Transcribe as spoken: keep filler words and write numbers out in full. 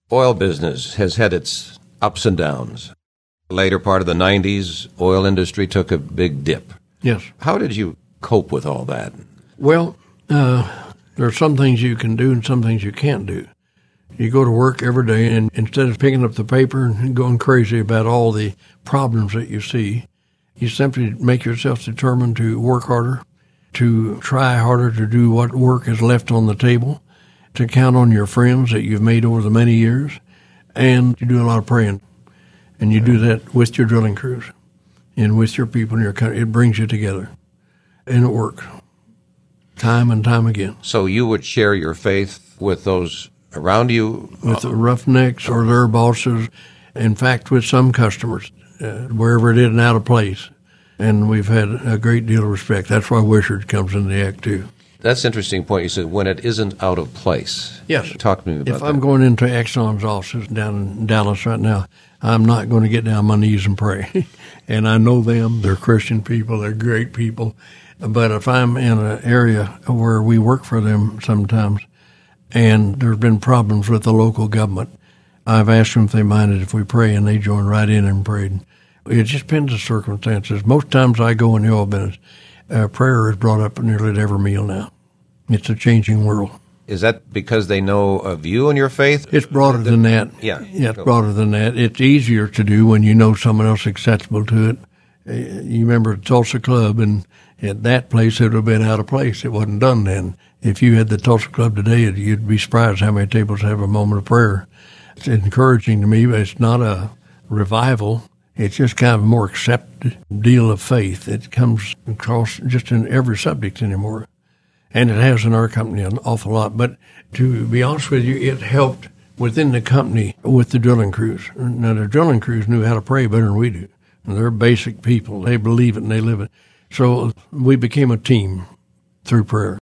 Oil business has had its ups and downs. Later part of the nineties, oil industry took a big dip. Yes. How did you cope with all that? Well, uh, there are some things you can do and some things you can't do. You go to work every day, and instead of picking up the paper and going crazy about all the problems that you see, you simply make yourself determined to work harder, to try harder to do what work is left on the table, to count on your friends that you've made over the many years, and you do a lot of praying. And you do that with your drilling crews and with your people in your country. It brings you together, and it works time and time again. So you would share your faith with those around you? With the roughnecks or their bosses. In fact, with some customers, uh, wherever it isn't out of place. And we've had a great deal of respect. That's why Wishart comes in the act, too. That's an interesting point. You said when it isn't out of place. Yes. Talk to me about if that. If I'm going into Exxon's offices down in Dallas right now, I'm not going to get down on my knees and pray. And I know them. They're Christian people. They're great people. But if I'm in an area where we work for them sometimes and there's been problems with the local government, I've asked them if they minded if we pray, and they joined right in and prayed. It just depends on circumstances. Most times I go in the oil business, uh, prayer is brought up nearly at every meal now. It's a changing world. Is that because they know of you and your faith? It's broader than that. Yeah. Yeah, it's broader than that. It's easier to do when you know someone else is acceptable to it. Uh, You remember Tulsa Club, and at that place it would have been out of place. It wasn't done then. If you had the Tulsa Club today, you'd be surprised how many tables have a moment of prayer. It's encouraging to me, but it's not a revival. It's just kind of a more accepted deal of faith. It comes across just in every subject anymore. And it has in our company an awful lot. But to be honest with you, it helped within the company with the drilling crews. Now, the drilling crews knew how to pray better than we do. And they're basic people. They believe it and they live it. So we became a team through prayer.